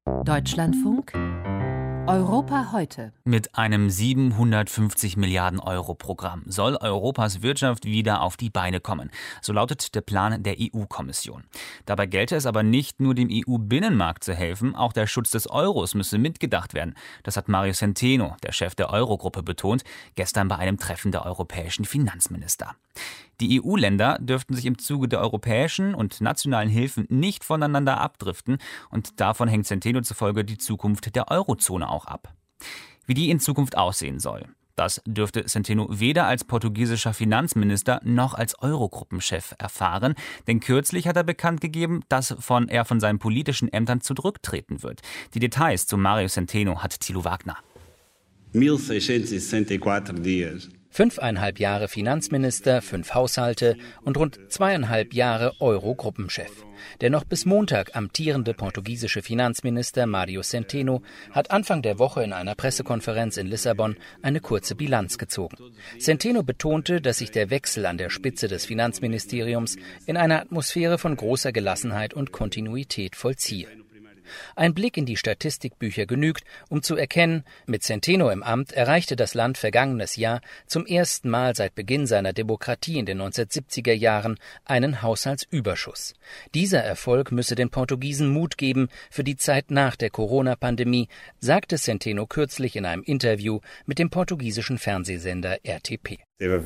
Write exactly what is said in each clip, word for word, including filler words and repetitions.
Deutschlandfunk Europa heute. Mit einem siebenhundertfünfzig Milliarden Euro Programm soll Europas Wirtschaft wieder auf die Beine kommen. So lautet der Plan der E U-Kommission. Dabei gelte es aber nicht nur dem E U-Binnenmarkt zu helfen, auch der Schutz des Euros müsse mitgedacht werden. Das hat Mario Centeno, der Chef der Eurogruppe, betont, gestern bei einem Treffen der europäischen Finanzminister. Die E U-Länder dürften sich im Zuge der europäischen und nationalen Hilfen nicht voneinander abdriften und davon hängt Centeno zufolge die Zukunft der Eurozone auch ab. Wie die in Zukunft aussehen soll, das dürfte Centeno weder als portugiesischer Finanzminister noch als Eurogruppenchef erfahren, denn kürzlich hat er bekannt gegeben, dass von, er von seinen politischen Ämtern zurücktreten wird. Die Details zu Mario Centeno hat Thilo Wagner. milleseiscentos dias. Fünfeinhalb Jahre Finanzminister, fünf Haushalte und rund zweieinhalb Jahre Euro-Gruppenchef. Der noch bis Montag amtierende portugiesische Finanzminister Mario Centeno hat Anfang der Woche in einer Pressekonferenz in Lissabon eine kurze Bilanz gezogen. Centeno betonte, dass sich der Wechsel an der Spitze des Finanzministeriums in einer Atmosphäre von großer Gelassenheit und Kontinuität vollziehe. Ein Blick in die Statistikbücher genügt, um zu erkennen, mit Centeno im Amt erreichte das Land vergangenes Jahr zum ersten Mal seit Beginn seiner Demokratie in den neunzehnhundertsiebziger Jahren einen Haushaltsüberschuss. Dieser Erfolg müsse den Portugiesen Mut geben für die Zeit nach der Corona-Pandemie, sagte Centeno kürzlich in einem Interview mit dem portugiesischen Fernsehsender R T P. Der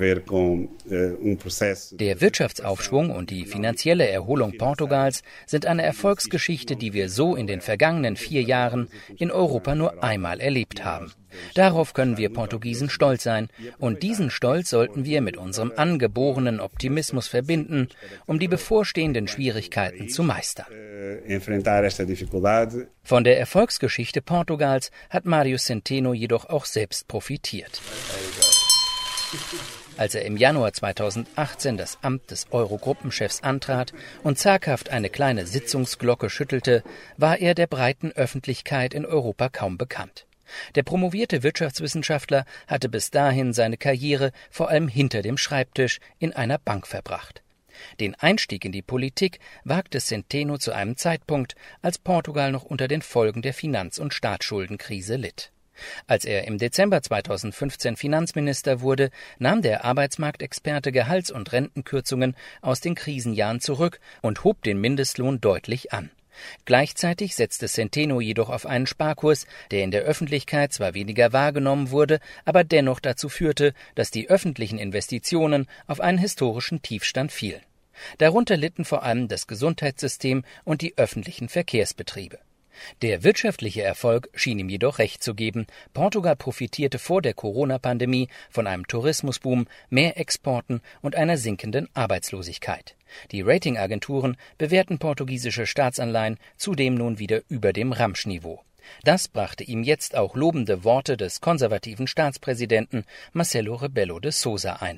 Wirtschaftsaufschwung und die finanzielle Erholung Portugals sind eine Erfolgsgeschichte, die wir so in den vergangenen vier Jahren in Europa nur einmal erlebt haben. Darauf können wir Portugiesen stolz sein und diesen Stolz sollten wir mit unserem angeborenen Optimismus verbinden, um die bevorstehenden Schwierigkeiten zu meistern. Von der Erfolgsgeschichte Portugals hat Mario Centeno jedoch auch selbst profitiert. Als er im Januar zweitausendachtzehn das Amt des Eurogruppenchefs antrat und zaghaft eine kleine Sitzungsglocke schüttelte, war er der breiten Öffentlichkeit in Europa kaum bekannt. Der promovierte Wirtschaftswissenschaftler hatte bis dahin seine Karriere vor allem hinter dem Schreibtisch in einer Bank verbracht. Den Einstieg in die Politik wagte Centeno zu einem Zeitpunkt, als Portugal noch unter den Folgen der Finanz- und Staatsschuldenkrise litt. Als er im Dezember zweitausendfünfzehn Finanzminister wurde, nahm der Arbeitsmarktexperte Gehalts- und Rentenkürzungen aus den Krisenjahren zurück und hob den Mindestlohn deutlich an. Gleichzeitig setzte Centeno jedoch auf einen Sparkurs, der in der Öffentlichkeit zwar weniger wahrgenommen wurde, aber dennoch dazu führte, dass die öffentlichen Investitionen auf einen historischen Tiefstand fielen. Darunter litten vor allem das Gesundheitssystem und die öffentlichen Verkehrsbetriebe. Der wirtschaftliche Erfolg schien ihm jedoch recht zu geben. Portugal profitierte vor der Corona-Pandemie von einem Tourismusboom, mehr Exporten und einer sinkenden Arbeitslosigkeit. Die Ratingagenturen bewerten portugiesische Staatsanleihen zudem nun wieder über dem Ramschniveau. Das brachte ihm jetzt auch lobende Worte des konservativen Staatspräsidenten Marcelo Rebelo de Sousa ein.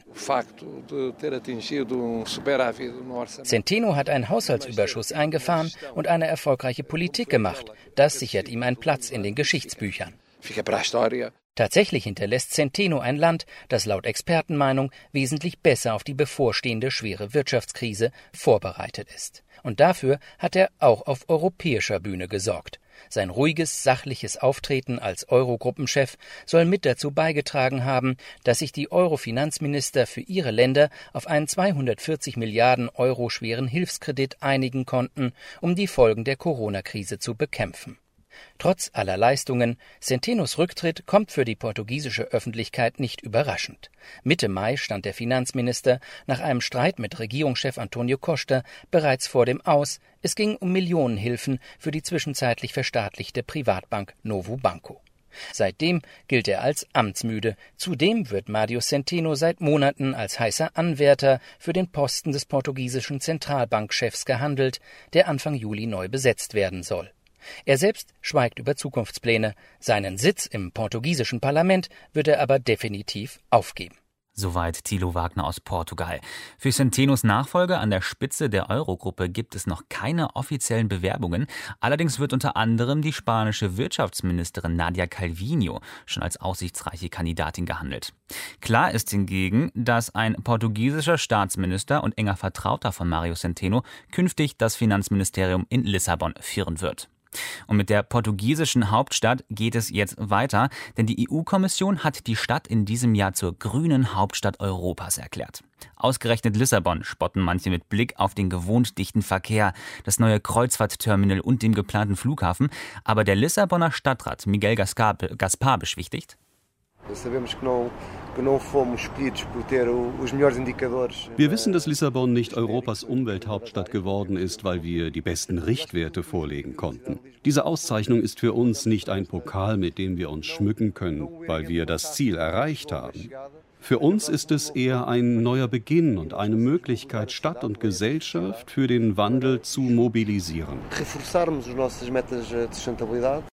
Centeno hat einen Haushaltsüberschuss eingefahren und eine erfolgreiche Politik gemacht. Das sichert ihm einen Platz in den Geschichtsbüchern. Tatsächlich hinterlässt Centeno ein Land, das laut Expertenmeinung wesentlich besser auf die bevorstehende schwere Wirtschaftskrise vorbereitet ist. Und dafür hat er auch auf europäischer Bühne gesorgt. Sein ruhiges, sachliches Auftreten als Eurogruppenchef soll mit dazu beigetragen haben, dass sich die Euro-Finanzminister für ihre Länder auf einen zweihundertvierzig Milliarden Euro schweren Hilfskredit einigen konnten, um die Folgen der Corona-Krise zu bekämpfen. Trotz aller Leistungen, Centenos Rücktritt kommt für die portugiesische Öffentlichkeit nicht überraschend. Mitte Mai stand der Finanzminister nach einem Streit mit Regierungschef Antonio Costa bereits vor dem Aus. Es ging um Millionenhilfen für die zwischenzeitlich verstaatlichte Privatbank Novo Banco. Seitdem gilt er als amtsmüde. Zudem wird Mario Centeno seit Monaten als heißer Anwärter für den Posten des portugiesischen Zentralbankchefs gehandelt, der Anfang Juli neu besetzt werden soll. Er selbst schweigt über Zukunftspläne. Seinen Sitz im portugiesischen Parlament wird er aber definitiv aufgeben. Soweit Thilo Wagner aus Portugal. Für Centenos Nachfolger an der Spitze der Eurogruppe gibt es noch keine offiziellen Bewerbungen. Allerdings wird unter anderem die spanische Wirtschaftsministerin Nadia Calviño schon als aussichtsreiche Kandidatin gehandelt. Klar ist hingegen, dass ein portugiesischer Staatsminister und enger Vertrauter von Mario Centeno künftig das Finanzministerium in Lissabon führen wird. Und mit der portugiesischen Hauptstadt geht es jetzt weiter, denn die E U-Kommission hat die Stadt in diesem Jahr zur grünen Hauptstadt Europas erklärt. Ausgerechnet Lissabon spotten manche mit Blick auf den gewohnt dichten Verkehr, das neue Kreuzfahrtterminal und dem geplanten Flughafen. Aber der Lissabonner Stadtrat Miguel Gaspar beschwichtigt: Wir wissen, dass Lissabon nicht Europas Umwelthauptstadt geworden ist, weil wir die besten Richtwerte vorlegen konnten. Diese Auszeichnung ist für uns nicht ein Pokal, mit dem wir uns schmücken können, weil wir das Ziel erreicht haben. Für uns ist es eher ein neuer Beginn und eine Möglichkeit, Stadt und Gesellschaft für den Wandel zu mobilisieren.